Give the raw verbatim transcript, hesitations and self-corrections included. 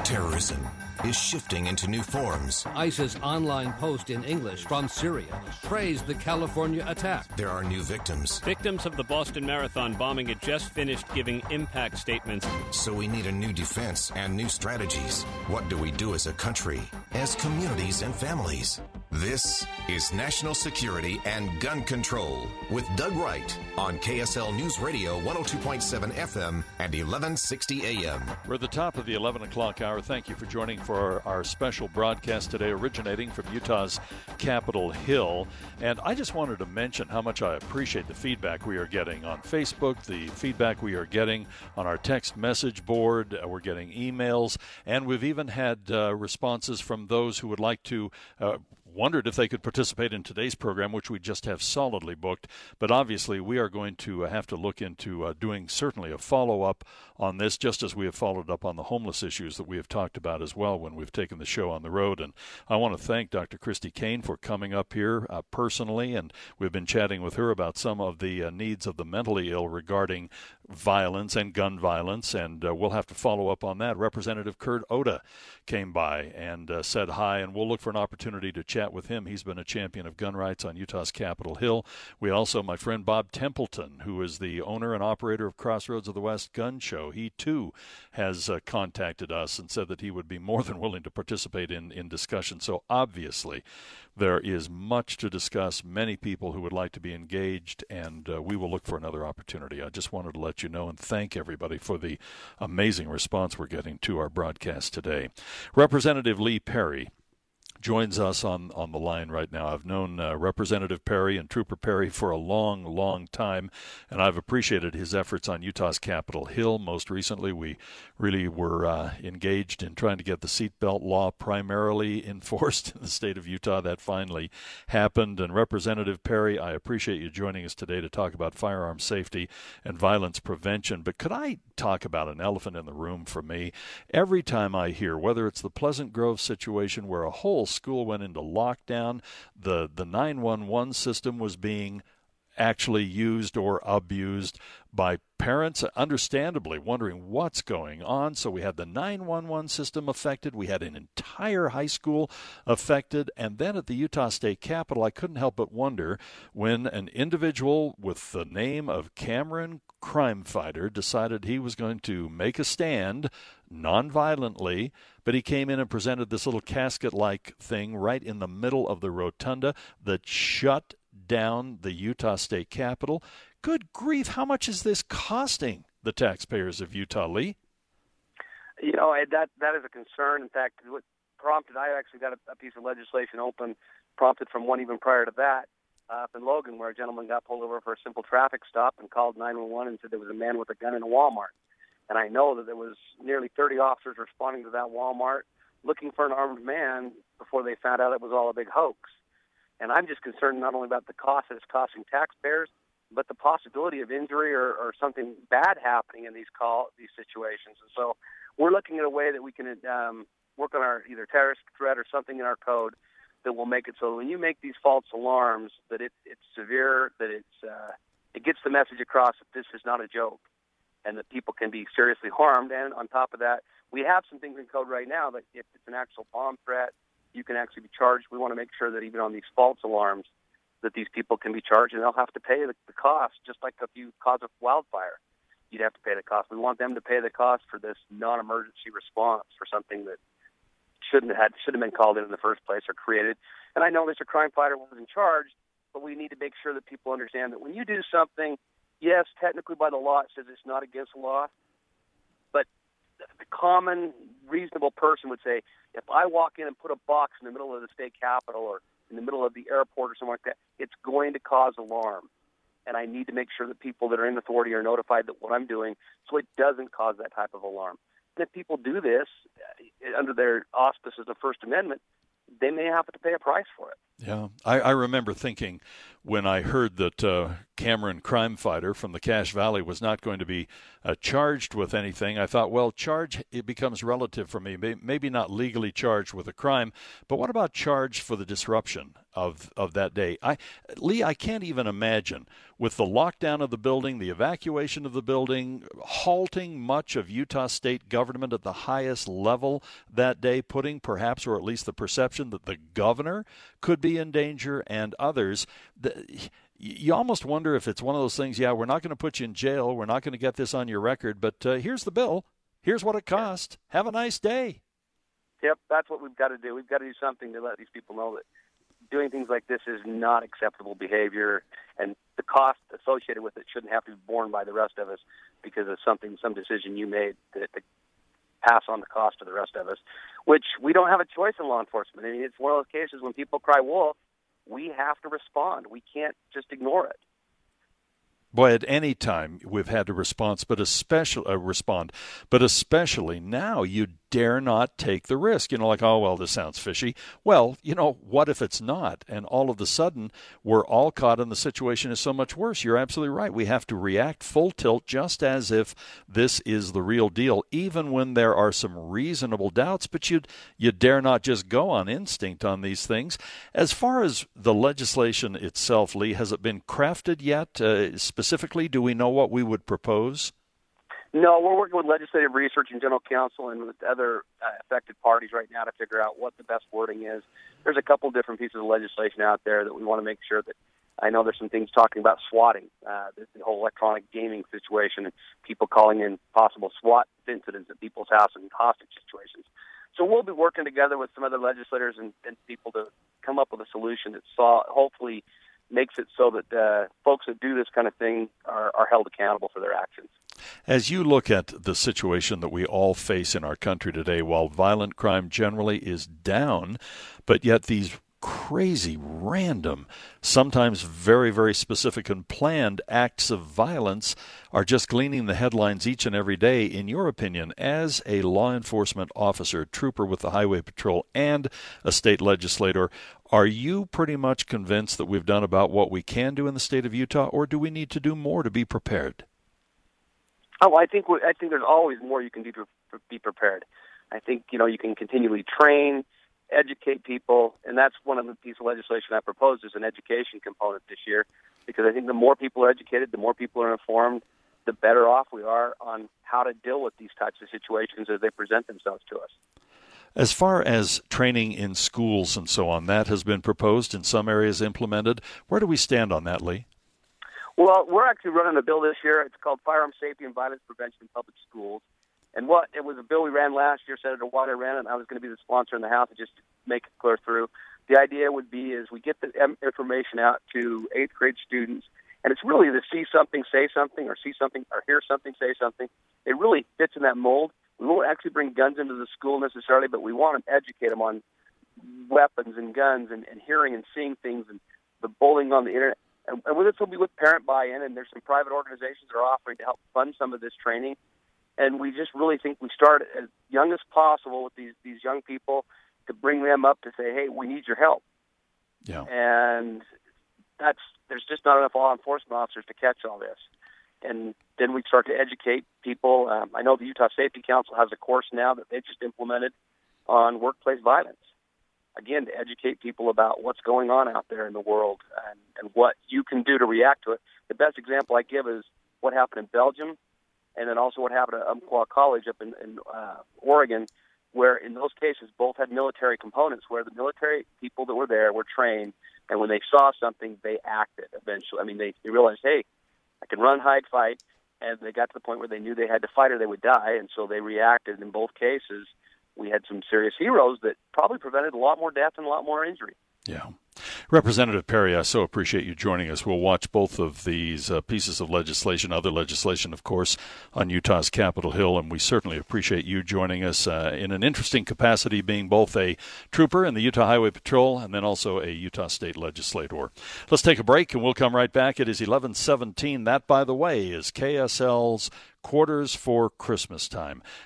Terrorism is shifting into new forms. ISIS online post in English from Syria praised the California attack. There are new victims. Victims of the Boston Marathon bombing had just finished giving impact statements. So we need a new defense and new strategies. What do we do as a country, as communities and families? This is National Security and Gun Control with Doug Wright on K S L News Radio one oh two point seven F M and eleven sixty A M. We're at the top of the eleven o'clock hour. Thank you for joining for our, our special broadcast today, originating from Utah's Capitol Hill. And I just wanted to mention how much I appreciate the feedback we are getting on Facebook, the feedback we are getting on our text message board. Uh, we're getting emails, and we've even had uh, responses from those who would like to uh, wondered if they could participate in today's program, which we just have solidly booked. But obviously, we are going to uh, have to look into uh, doing certainly a follow-up on this, just as we have followed up on the homeless issues that we have talked about as well when we've taken the show on the road. And I want to thank Doctor Christy Kane for coming up here uh, personally, and we've been chatting with her about some of the uh, needs of the mentally ill regarding violence and gun violence, and uh, we'll have to follow up on that. Representative Kurt Oda came by and uh, said hi, and we'll look for an opportunity to chat with him. He's been a champion of gun rights on Utah's Capitol Hill. We also, my friend Bob Templeton, who is the owner and operator of Crossroads of the West Gun Show, he too has uh, contacted us and said that he would be more than willing to participate in, in discussion. So obviously, there is much to discuss, many people who would like to be engaged, and uh, we will look for another opportunity. I just wanted to let you know and thank everybody for the amazing response we're getting to our broadcast today. Representative Lee Perry joins us on, on the line right now. I've known uh, Representative Perry and Trooper Perry for a long, long time, and I've appreciated his efforts on Utah's Capitol Hill. Most recently, we really were uh, engaged in trying to get the seatbelt law primarily enforced in the state of Utah. That finally happened. And Representative Perry, I appreciate you joining us today to talk about firearm safety and violence prevention. But could I talk about an elephant in the room for me? Every time I hear, whether it's the Pleasant Grove situation where a whole school went into lockdown, the the nine one one system was being actually used or abused by parents, understandably wondering what's going on. So we had the nine one one system affected. We had an entire high school affected. And then at the Utah State Capitol, I couldn't help but wonder when an individual with the name of Cameron Crime Fighter decided he was going to make a stand non-violently, but he came in and presented this little casket-like thing right in the middle of the rotunda that shut down the Utah State Capitol. Good grief, how much is this costing the taxpayers of Utah, Lee? You know, that that is a concern. In fact, what prompted, I actually got a, a piece of legislation open, prompted from one even prior to that, uh, up in Logan, where a gentleman got pulled over for a simple traffic stop and called nine one one and said there was a man with a gun in a Walmart. And I know that there was nearly thirty officers responding to that Walmart looking for an armed man before they found out it was all a big hoax. And I'm just concerned not only about the cost that it's costing taxpayers, but the possibility of injury or, or something bad happening in these call these situations. And so we're looking at a way that we can um, work on our either terrorist threat or something in our code that will make it so when you make these false alarms, that it, it's severe, that it's uh, it gets the message across that this is not a joke, and that people can be seriously harmed. And on top of that, we have some things in code right now that if it's an actual bomb threat, you can actually be charged. We want to make sure that even on these false alarms, that these people can be charged, and they'll have to pay the, the cost, just like if you cause a wildfire, you'd have to pay the cost. We want them to pay the cost for this non-emergency response for something that shouldn't have had, should have been called in in the first place or created. And I know Mister Crime Fighter wasn't charged, but we need to make sure that people understand that when you do something, yes, technically by the law it says it's not against the law, but the common, reasonable person would say, if I walk in and put a box in the middle of the state capitol or in the middle of the airport or something like that, it's going to cause alarm. And I need to make sure that people that are in authority are notified that what I'm doing so it doesn't cause that type of alarm. And if people do this uh, under their auspices of the First Amendment, they may have to pay a price for it. Yeah, I, I remember thinking when I heard that uh, Cameron Crime Fighter from the Cache Valley was not going to be uh, charged with anything, I thought, well, charge, it becomes relative for me. Maybe not legally charged with a crime, but what about charged for the disruption of of that day. I, Lee, I can't even imagine, with the lockdown of the building, the evacuation of the building, halting much of Utah state government at the highest level that day, putting perhaps, or at least the perception that the governor could be in danger and others. The, you almost wonder if it's one of those things, yeah, we're not going to put you in jail, we're not going to get this on your record, but uh, here's the bill, here's what it cost, have a nice day. Yep, that's what we've got to do. We've got to do something to let these people know that doing things like this is not acceptable behavior, and the cost associated with it shouldn't have to be borne by the rest of us because of something, some decision you made to, to pass on the cost to the rest of us, which we don't have a choice in law enforcement. I mean, it's one of those cases when people cry wolf, we have to respond. We can't just ignore it. Boy, at any time we've had to respond, but especially uh, respond, but especially now, you dare not take the risk. You know, like, oh, well, this sounds fishy. Well, you know, what if it's not? And all of a sudden, we're all caught and the situation is so much worse. You're absolutely right. We have to react full tilt, just as if this is the real deal, even when there are some reasonable doubts. But you you dare not just go on instinct on these things. As far as the legislation itself, Lee, has it been crafted yet? Uh, specifically, do we know what we would propose? No, we're working with legislative research and general counsel and with other uh, affected parties right now to figure out what the best wording is. There's a couple different pieces of legislation out there that we want to make sure that, I know there's some things talking about swatting, uh, the, the whole electronic gaming situation and people calling in possible SWAT incidents at people's house and hostage situations. So we'll be working together with some other legislators and, and people to come up with a solution that saw, hopefully makes it so that uh, folks that do this kind of thing are, are held accountable for their actions. As you look at the situation that we all face in our country today, while violent crime generally is down, but yet these crazy, random, sometimes very, very specific and planned acts of violence are just gleaning the headlines each and every day. In your opinion, as a law enforcement officer, trooper with the Highway Patrol, and a state legislator, are you pretty much convinced that we've done about what we can do in the state of Utah, or do we need to do more to be prepared? Oh, I think I think there's always more you can do to be prepared. I think, you know, you can continually train, educate people, and that's one of the pieces of legislation I proposed is an education component this year, because I think the more people are educated, the more people are informed, the better off we are on how to deal with these types of situations as they present themselves to us. As far as training in schools and so on, that has been proposed, in some areas implemented. Where do we stand on that, Lee? Well, we're actually running a bill this year. It's called Firearm Safety and Violence Prevention in Public Schools. And what it was a bill we ran last year. Senator Wyler ran it, and I was going to be the sponsor in the House to just make it clear through. The idea would be is we get the information out to eighth grade students, and it's really to see something, say something, or see something, or hear something, say something. It really fits in that mold. We won't actually bring guns into the school necessarily, but we want to educate them on weapons and guns and, and hearing and seeing things and the bullying on the internet. And, and with this will be with parent buy-in, and there's some private organizations that are offering to help fund some of this training. And we just really think we start as young as possible with these, these young people to bring them up to say, hey, we need your help. Yeah. And that's there's just not enough law enforcement officers to catch all this. And then we start to educate people. Um, I know the Utah Safety Council has a course now that they just implemented on workplace violence. Again, to educate people about what's going on out there in the world and, and what you can do to react to it. The best example I give is what happened in Belgium, and then also what happened at Umpqua College up in, in uh, Oregon, where in those cases both had military components, where the military people that were there were trained, and when they saw something, they acted eventually. I mean, they, they realized, hey, I can run, hide, fight, and they got to the point where they knew they had to fight or they would die, and so they reacted. In both cases, we had some serious heroes that probably prevented a lot more death and a lot more injury. Yeah. Representative Perry, I so appreciate you joining us. We'll watch both of these uh, pieces of legislation, other legislation, of course, on Utah's Capitol Hill, and we certainly appreciate you joining us uh, in an interesting capacity, being both a trooper in the Utah Highway Patrol and then also a Utah State legislator. Let's take a break, and we'll come right back. It is eleven seventeen. That, by the way, is K S L's Quarters for Christmas Time.